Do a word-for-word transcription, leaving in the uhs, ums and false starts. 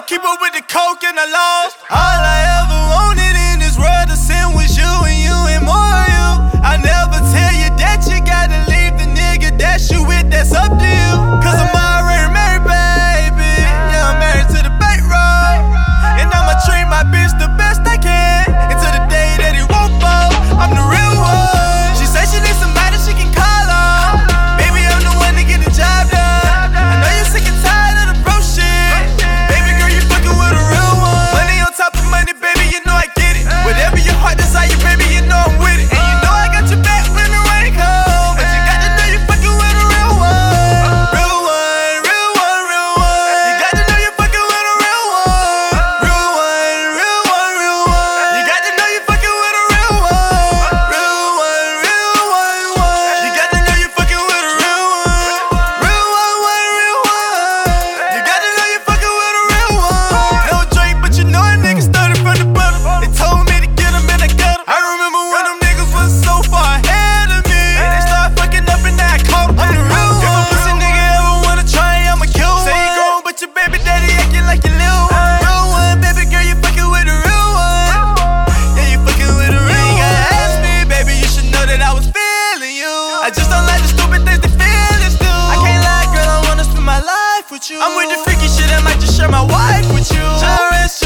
keep up with the coke and the laws. All I ever wanted in this world to sin was you and you and more of you. I never tell you that you gotta leave the nigga that you with, that's up to you. Cause I'm already married, baby. Yeah, I'm married to the bankroll. And I'ma treat my bitch the best I can until the day that it won't fall. I'm the real one. She said she needs somebody she can call on. Baby, I'm the one to get the job done. I know you're sick and tired of the bro shit. Baby girl, you fucking with a real one. Money on top of money, baby, you know I get it. Whatever your heart desire, baby, you know I'm with it. And you know I got your back when the rain comes. But you got to know you fucking with a real one. Real one, real one, real one. You got to know you fucking with a real one. Real one, real one, real one. You got to know you fucking with a real one. Real one, real one, one. You got to know you fucking with a real one. Real one, one, real one. You got to know you fucking with a real one. No drink, but you know a nigga started from the bottom. They told me to get him and I got him. I remember when them niggas was so far ahead of me. They started fucking up and now I caught him. I'm the real one. If a pussy nigga ever wanna try, I'ma kill him. Say you grown, but your baby daddy acting like your little one. Real one, baby girl, you fucking with a real one. Yeah, you fucking with a real one. You gotta ask me, baby, you should know that I was feeling you. I just don't like the stupid things the feelings do. I can't lie, girl, I wanna spend my life with you. I'm with the freaky shit, I might just share my wife with you. Just